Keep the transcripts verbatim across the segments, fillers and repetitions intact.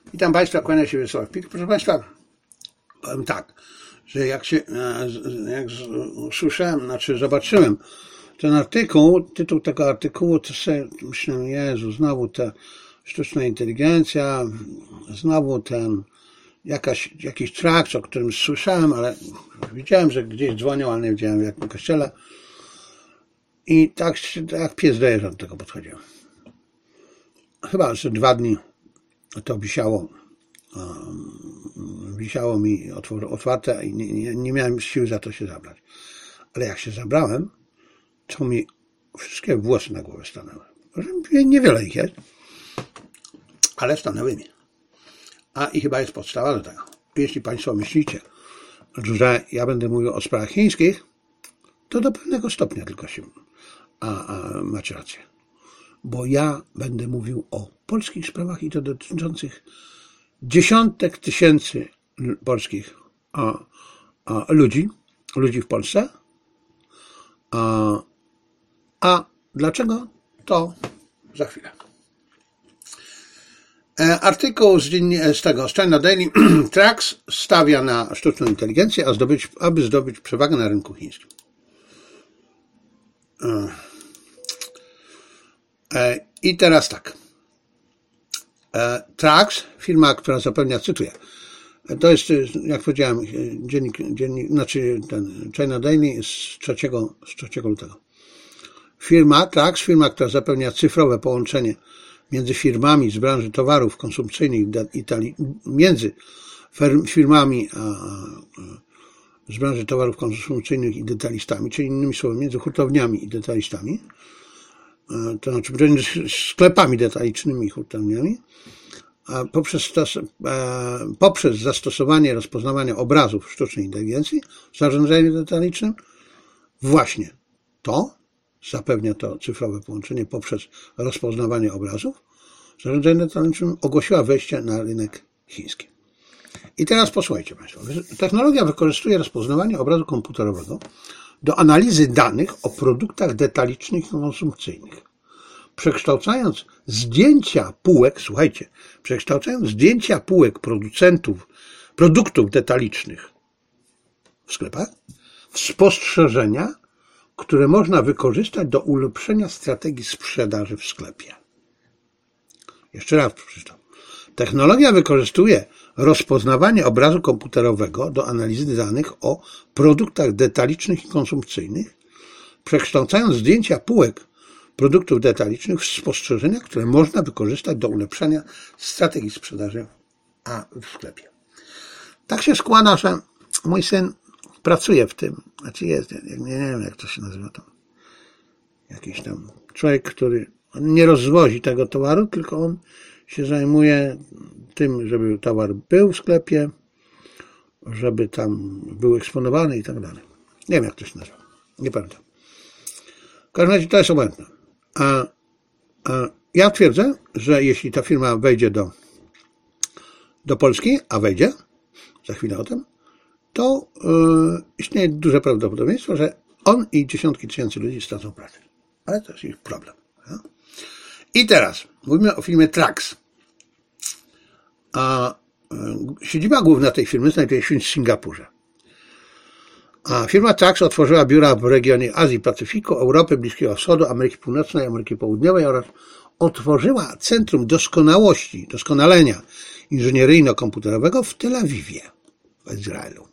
Witam Państwa, kłania się Wiesław Pik. Proszę Państwa, powiem tak, że jak się jak słyszałem, znaczy zobaczyłem ten artykuł, tytuł tego artykułu, to sobie myślę, Jezu, znowu ta sztuczna inteligencja, znowu ten jakaś, jakiś trakt, o którym słyszałem, ale widziałem, że gdzieś dzwonią, ale nie wiedziałem w jakim kościele. I tak jak pies do jeża do tego podchodziłem. Chyba, że dwa dni to wisiało, wisiało mi otwarte i nie, nie, nie miałem siły za to się zabrać. Ale jak się zabrałem, to mi wszystkie włosy na głowę stanęły. Niewiele ich jest, ale stanęły mi. A i chyba jest podstawa do tego. Jeśli Państwo myślicie, że ja będę mówił o sprawach chińskich, to do pewnego stopnia tylko się a, a macie rację. Bo ja będę mówił o polskich sprawach i to dotyczących dziesiątek tysięcy polskich a, a, ludzi, ludzi w Polsce. A, a dlaczego? To za chwilę. E, artykuł z, dzienni- z tego, z China Daily, Trax stawia na sztuczną inteligencję, a zdobyć, aby zdobyć przewagę na rynku chińskim. E, e, I teraz tak. E, Trax, firma, która zapewnia, cytuję, to jest, jak powiedziałem, dziennik, dziennik znaczy ten China Daily z trzeciego, z trzeciego lutego. Firma, Trax, firma, która zapewnia cyfrowe połączenie między firmami z branży towarów konsumpcyjnych Italii, między firmami a, a, z branży towarów konsumpcyjnych i detalistami, czyli innymi słowy, między hurtowniami i detalistami, to znaczy między sklepami detalicznymi i hurtowniami, poprzez, stos, poprzez zastosowanie rozpoznawania obrazów sztucznej inteligencji w zarządzaniu detalicznym, właśnie to zapewnia to cyfrowe połączenie poprzez rozpoznawanie obrazów. Zarządzanie detalicznym ogłosiła wejście na rynek chiński. I teraz posłuchajcie Państwo. Technologia wykorzystuje rozpoznawanie obrazu komputerowego do analizy danych o produktach detalicznych i konsumpcyjnych. Przekształcając zdjęcia półek, słuchajcie, przekształcając zdjęcia półek producentów, produktów detalicznych w sklepach w spostrzeżenia, które można wykorzystać do ulepszenia strategii sprzedaży w sklepie. Jeszcze raz przeczytam. Technologia wykorzystuje rozpoznawanie obrazu komputerowego do analizy danych o produktach detalicznych i konsumpcyjnych, przekształcając zdjęcia półek produktów detalicznych w spostrzeżenia, które można wykorzystać do ulepszenia strategii sprzedaży a w sklepie. Tak się składa, że mój syn pracuje w tym, znaczy jest, nie, nie wiem jak to się nazywa tam, jakiś tam człowiek, który nie rozwozi tego towaru, tylko on się zajmuje tym, żeby towar był w sklepie, żeby tam był eksponowany i tak dalej. Nie wiem jak to się nazywa, nie pamiętam. W każdym razie to jest obojętne. A, a ja twierdzę, że jeśli ta firma wejdzie do, do Polski, a wejdzie, za chwilę o tym, to yy, istnieje duże prawdopodobieństwo, że on i dziesiątki tysięcy ludzi stracą pracę. Ale to jest ich problem. Ja? I teraz mówimy o firmie Trax. A yy, siedziba główna tej firmy znajduje się w Singapurze. A firma Trax otworzyła biura w regionie Azji, Pacyfiku, Europy, Bliskiego Wschodu, Ameryki Północnej, Ameryki Południowej oraz otworzyła Centrum Doskonałości, Doskonalenia Inżynieryjno-Komputerowego w Tel Awiwie, w Izraelu.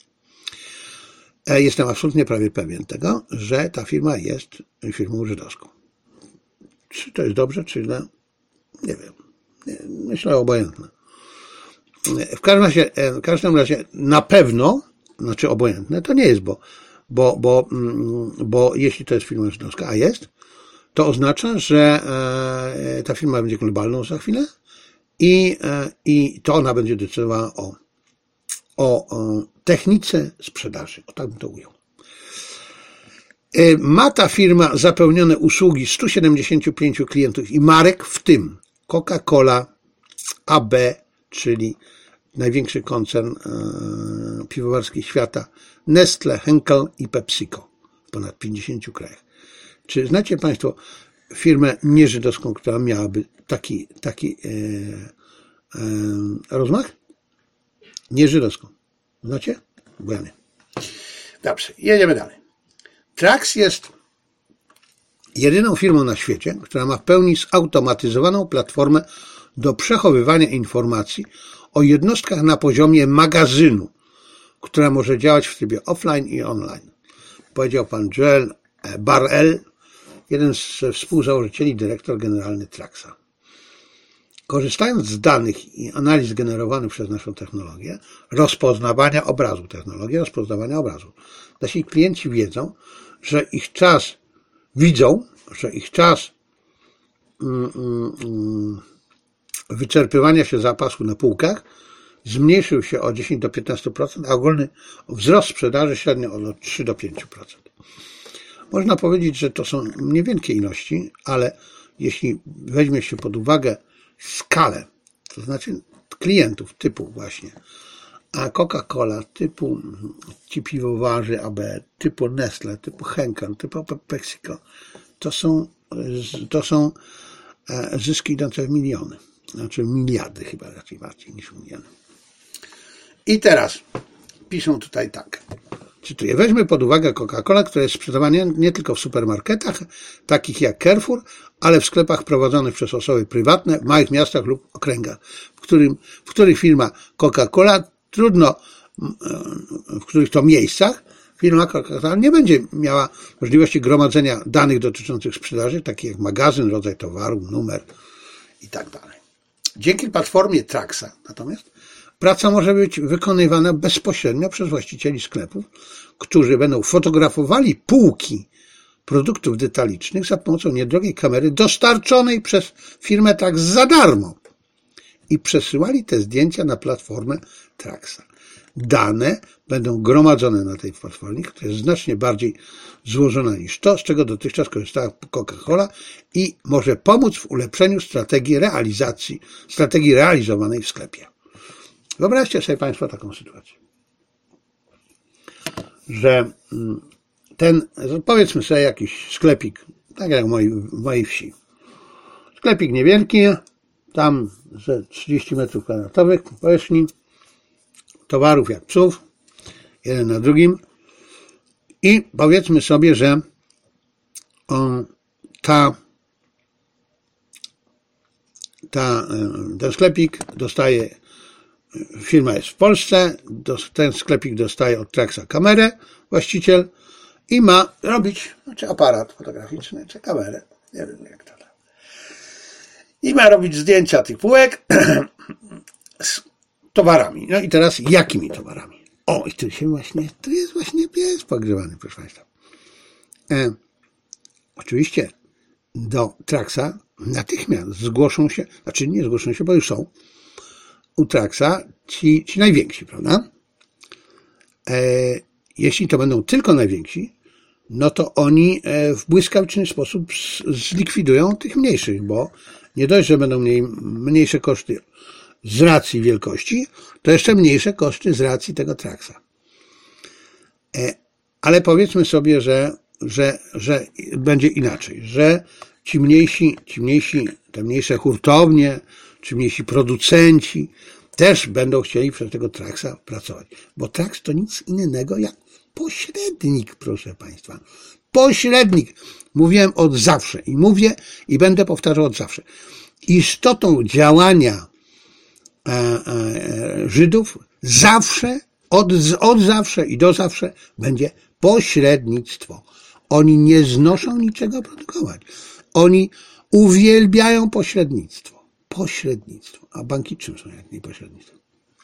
Jestem absolutnie prawie pewien tego, że ta firma jest firmą żydowską. Czy to jest dobrze, czy źle? Nie wiem. Myślę obojętne. W każdym razie, w każdym razie na pewno, znaczy obojętne, to nie jest, bo, bo, bo, bo jeśli to jest firma żydowska, a jest, to oznacza, że ta firma będzie globalną za chwilę i, i to ona będzie decydowała o, o, o technice sprzedaży. O tak bym to ujął. Ma ta firma zapewnione usługi stu siedemdziesięciu pięciu klientów i marek, w tym Coca-Cola, A B, czyli największy koncern e, piwowarski świata, Nestle, Henkel i PepsiCo w ponad pięćdziesięciu krajach. Czy znacie Państwo firmę nieżydowską, która miałaby taki, taki e, rozmach? Nie żydowską. Znacie? Bo ja nie. Dobrze, jedziemy dalej. Trax jest jedyną firmą na świecie, która ma w pełni zautomatyzowaną platformę do przechowywania informacji o jednostkach na poziomie magazynu, która może działać w trybie offline i online. Powiedział pan Joel Barel, jeden z współzałożycieli, dyrektor generalny Traxa. Korzystając z danych i analiz generowanych przez naszą technologię, rozpoznawania obrazu, technologię rozpoznawania obrazu, nasi klienci wiedzą, że ich czas, widzą, że ich czas mm, mm, wyczerpywania się zapasu na półkach zmniejszył się o dziesięć do piętnastu procent, a ogólny wzrost sprzedaży średnio od trzy do pięciu procent. Można powiedzieć, że to są niewielkie ilości, ale jeśli weźmie się pod uwagę skalę, to znaczy klientów typu właśnie a Coca-Cola, typu ci piwowarzy A B, typu Nestle, typu Henkel, typu PepsiCo, to są, to są zyski idące w miliony, znaczy miliardy chyba raczej bardziej niż miliony. I teraz piszą tutaj tak, cytuję, weźmy pod uwagę Coca-Cola, która jest sprzedawana nie tylko w supermarketach, takich jak Carrefour, ale w sklepach prowadzonych przez osoby prywatne w małych miastach lub okręgach, w, którym, w których firma Coca-Cola trudno, w których to miejscach firma Coca-Cola nie będzie miała możliwości gromadzenia danych dotyczących sprzedaży, takich jak magazyn, rodzaj towaru, numer i tak dalej. Dzięki platformie Traxa natomiast praca może być wykonywana bezpośrednio przez właścicieli sklepów, którzy będą fotografowali półki produktów detalicznych za pomocą niedrogiej kamery dostarczonej przez firmę Trax za darmo i przesyłali te zdjęcia na platformę Traxa. Dane będą gromadzone na tej platformie, która jest znacznie bardziej złożona niż to, z czego dotychczas korzystała Coca-Cola i może pomóc w ulepszeniu strategii realizacji, strategii realizowanej w sklepie. Wyobraźcie sobie Państwo taką sytuację, że ten, powiedzmy sobie jakiś sklepik, tak jak w mojej, w mojej wsi. Sklepik niewielki, tam ze trzydzieści metrów kwadratowych powierzchni, towarów jak psów, jeden na drugim i powiedzmy sobie, że on, ta, ta, ten sklepik dostaje, firma jest w Polsce, ten sklepik dostaje od Traxa kamerę, właściciel, i ma robić, czy aparat fotograficzny, czy kamerę, nie wiem jak to tam. I ma robić zdjęcia tych półek z towarami. No i teraz jakimi towarami? O, i tu się właśnie, tu jest właśnie pies pogrzebany, proszę Państwa. E, oczywiście do Traxa natychmiast zgłoszą się, znaczy nie zgłoszą się, bo już są u Traxa ci, ci najwięksi, prawda? E, jeśli to będą tylko najwięksi, no to oni w błyskawiczny sposób zlikwidują tych mniejszych, bo nie dość, że będą mieli mniejsze koszty z racji wielkości, to jeszcze mniejsze koszty z racji tego Traxa. Ale powiedzmy sobie, że, że, że będzie inaczej, że ci mniejsi, ci mniejsi, te mniejsze hurtownie, czy mniejsi producenci też będą chcieli przez tego Traxa pracować, bo Trax to nic innego jak pośrednik, proszę Państwa. Pośrednik. Mówiłem od zawsze i mówię i będę powtarzał od zawsze. Istotą działania e, e, Żydów zawsze, od, od zawsze i do zawsze będzie pośrednictwo. Oni nie znoszą niczego produkować. Oni uwielbiają pośrednictwo. Pośrednictwo. A banki czym są jak nie pośrednictwo?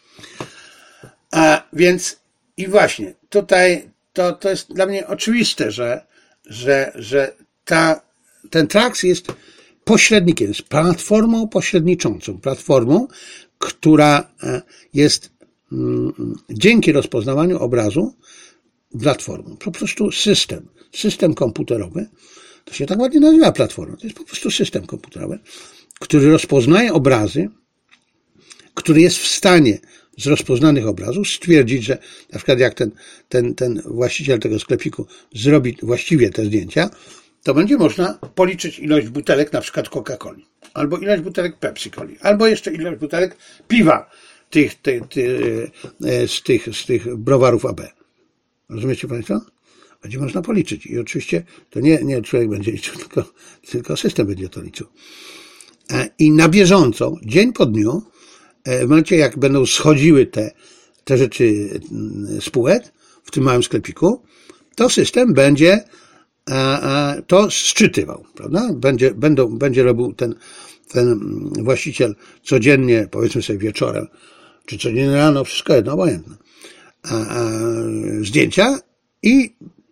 A więc i właśnie tutaj to, to jest dla mnie oczywiste, że, że, że ta, ten Trax jest pośrednikiem, jest platformą pośredniczącą, platformą, która jest mm, dzięki rozpoznawaniu obrazu platformą. Po prostu system, system komputerowy, to się tak ładnie nazywa platforma, to jest po prostu system komputerowy, który rozpoznaje obrazy, który jest w stanie z rozpoznanych obrazów stwierdzić, że na przykład jak ten, ten, ten właściciel tego sklepiku zrobi właściwie te zdjęcia, to będzie można policzyć ilość butelek na przykład Coca-Coli, albo ilość butelek Pepsi-Coli, albo jeszcze ilość butelek piwa tych, tych, tych, z, tych, z tych browarów A B. Rozumiecie Państwo? Będzie można policzyć. I oczywiście to nie, nie człowiek będzie liczył, tylko, tylko system będzie to liczył. I na bieżąco, dzień po dniu, w momencie jak będą schodziły te, te rzeczy spółek w tym małym sklepiku, to system będzie to szczytywał, prawda? Będzie, będą, będzie robił ten, ten właściciel codziennie, powiedzmy sobie wieczorem, czy codziennie rano, wszystko jedno, obojętne, zdjęcia i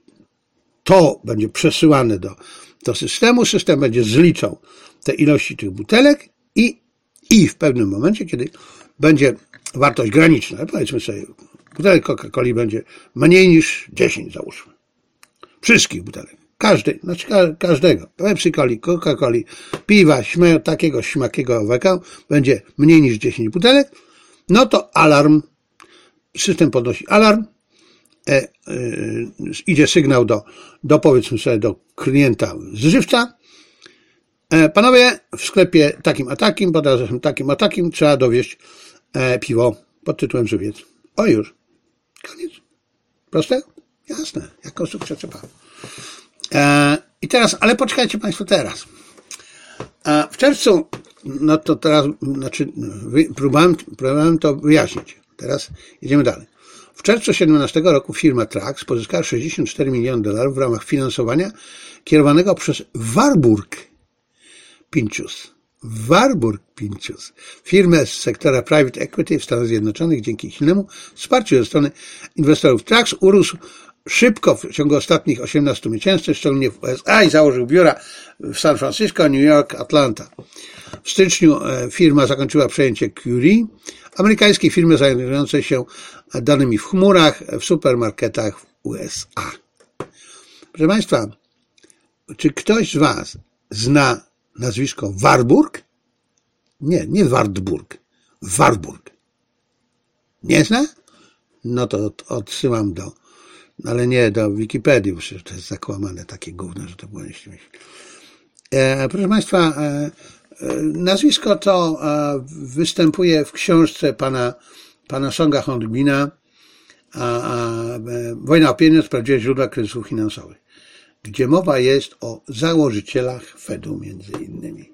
to będzie przesyłane do, do systemu, system będzie zliczał te ilości tych butelek i, i w pewnym momencie, kiedy będzie wartość graniczna, powiedzmy sobie, butelek Coca-Coli będzie mniej niż dziesięć, załóżmy. Wszystkich butelek. Każdy, znaczy każdego. Pepsi-Coli, Coca-Coli, piwa, śmie, takiego, śmakiego oweka będzie mniej niż dziesięć butelek, no to alarm, system podnosi alarm, e, e, idzie sygnał do, do, powiedzmy sobie, do klienta zżywca. E, panowie, w sklepie takim a takim, pod adresem takim a takim trzeba dowieźć e, piwo pod tytułem żywiec. O już. Koniec. Proste? Jasne. Jak konstrukcja C P. E, I teraz, ale poczekajcie Państwo teraz. E, w czerwcu, no to teraz, znaczy, próbowałem, próbowałem to wyjaśnić. Teraz jedziemy dalej. W czerwcu dwa tysiące siedemnastego roku firma Trax pozyskała sześćdziesiąt cztery miliony dolarów w ramach finansowania kierowanego przez Warburg Pincus. Warburg Pincus. Firmę z sektora private equity w Stanach Zjednoczonych dzięki silnemu wsparciu ze strony inwestorów. Trax urósł szybko w ciągu ostatnich osiemnastu miesięcy, szczególnie w U S A, i założył biura w San Francisco, New York, Atlanta. W styczniu firma zakończyła przejęcie Curie, amerykańskiej firmy zajmującej się danymi w chmurach w supermarketach w U S A. Proszę Państwa, czy ktoś z Was zna nazwisko Warburg? Nie, nie Wartburg. Warburg. Nie zna? No to odsyłam do, ale nie do Wikipedii, bo to jest zakłamane takie gówno, że to było nie śmieszne. E, proszę Państwa, e, nazwisko to e, występuje w książce pana, pana Songa Hongbina a, a, e, Wojna o pieniądz, prawdziwe źródła kryzysów finansowych, gdzie mowa jest o założycielach Fedu między innymi.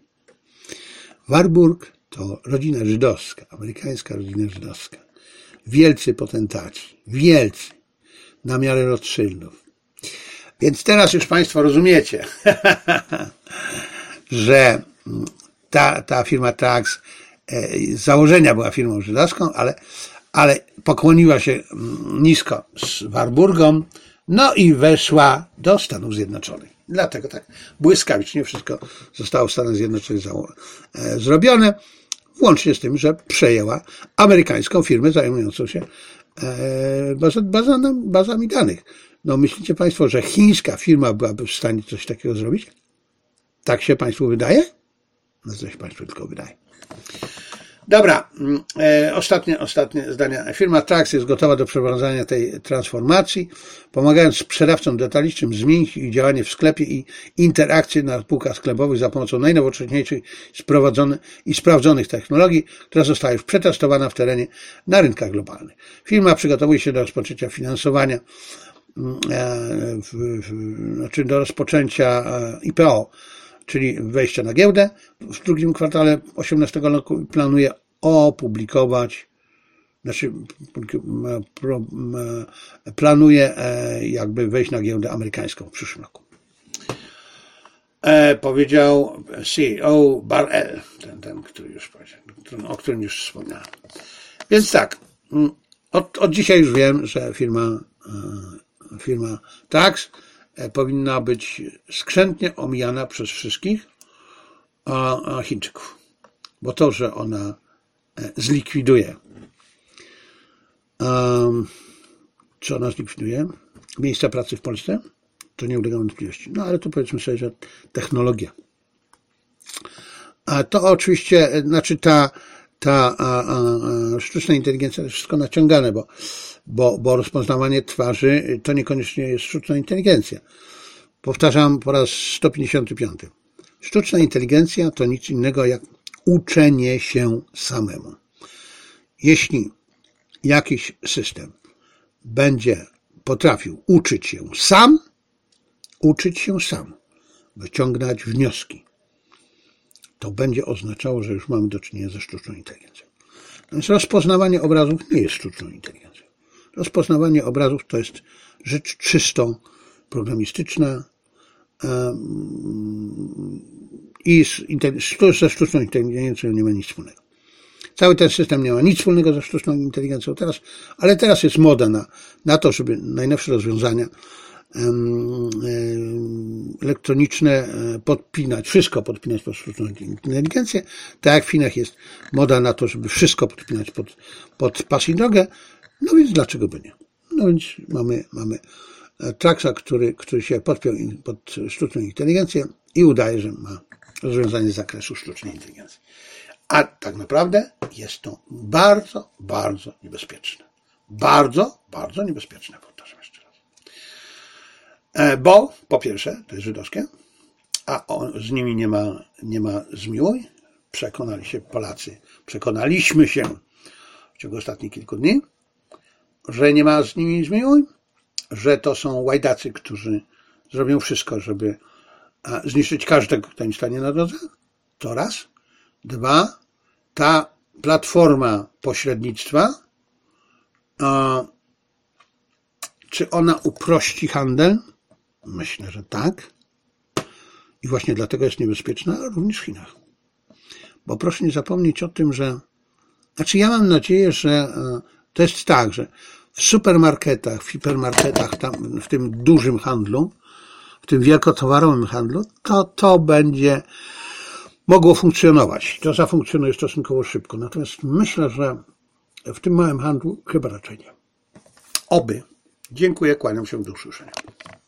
Warburg to rodzina żydowska, amerykańska rodzina żydowska. Wielcy potentaci, wielcy, na miarę Rothschildów. Więc teraz już Państwo rozumiecie, że ta, ta firma Trax z założenia była firmą żydowską, ale, ale pokłoniła się nisko z Warburgom, no i weszła do Stanów Zjednoczonych. Dlatego tak błyskawicznie wszystko zostało w Stanach Zjednoczonych zrobione, włącznie z tym, że przejęła amerykańską firmę zajmującą się bazami danych. No myślicie Państwo, że chińska firma byłaby w stanie coś takiego zrobić? Tak się Państwu wydaje? No coś Państwu tylko wydaje. Dobra, e, ostatnie, ostatnie zdania. Firma Trax jest gotowa do przeprowadzania tej transformacji, pomagając sprzedawcom detalicznym zmienić ich działanie w sklepie i interakcje na półkach sklepowych za pomocą najnowocześniejszych i sprawdzonych technologii, która została już przetestowana w terenie na rynkach globalnych. Firma przygotowuje się do rozpoczęcia finansowania, e, w, w, znaczy do rozpoczęcia I P O, czyli wejścia na giełdę w drugim kwartale osiemnastego roku, planuje opublikować, znaczy planuje jakby wejść na giełdę amerykańską w przyszłym roku. E, powiedział C E O Bar-El, ten, ten, który już powiedział, o którym już wspomniałem. Więc tak, od, od dzisiaj już wiem, że firma, firma Trax powinna być skrzętnie omijana przez wszystkich Chińczyków. Bo to, że ona zlikwiduje, um, czy ona zlikwiduje miejsca pracy w Polsce, to nie ulega wątpliwości. No ale to powiedzmy sobie, że technologia. A to oczywiście, znaczy ta, ta a, a, a, sztuczna inteligencja jest wszystko naciągane, bo, bo, bo rozpoznawanie twarzy to niekoniecznie jest sztuczna inteligencja. Powtarzam po raz sto pięćdziesiąty piąty. Sztuczna inteligencja to nic innego jak uczenie się samemu. Jeśli jakiś system będzie potrafił uczyć się sam, uczyć się sam, wyciągać wnioski, to będzie oznaczało, że już mamy do czynienia ze sztuczną inteligencją. Więc rozpoznawanie obrazów nie jest sztuczną inteligencją. Rozpoznawanie obrazów to jest rzecz czysto programistyczna i ze sztuczną inteligencją nie ma nic wspólnego. Cały ten system nie ma nic wspólnego ze sztuczną inteligencją teraz, ale teraz jest moda na, na to, żeby najnowsze rozwiązania elektroniczne podpinać, wszystko podpinać pod sztuczną inteligencję, tak jak w Chinach jest moda na to, żeby wszystko podpinać pod, pod pas i drogę, no więc dlaczego by nie? No więc mamy, mamy Traxa, który, który się podpiął pod sztuczną inteligencję i udaje, że ma rozwiązanie z zakresu sztucznej inteligencji. A tak naprawdę jest to bardzo, bardzo niebezpieczne. Bardzo, bardzo niebezpieczne, powtarzam jeszcze raz. Bo po pierwsze, to jest żydowskie, a on, z nimi nie ma, nie ma zmiłuj. Przekonali się Polacy, przekonaliśmy się w ciągu ostatnich kilku dni, że nie ma z nimi zmiłuj, że to są łajdacy, którzy zrobią wszystko, żeby zniszczyć każdego, kto im stanie na drodze. To raz. Dwa. Ta platforma pośrednictwa, czy ona uprości handel? Myślę, że tak. I właśnie dlatego jest niebezpieczna również w Chinach. Bo proszę nie zapomnieć o tym, że... Znaczy ja mam nadzieję, że to jest tak, że w supermarketach, w hipermarketach, tam w tym dużym handlu, w tym wielkotowarowym handlu, to to będzie mogło funkcjonować. To zafunkcjonuje stosunkowo szybko. Natomiast myślę, że w tym małym handlu chyba raczej nie. Oby. Dziękuję, kłaniam się, do usłyszenia.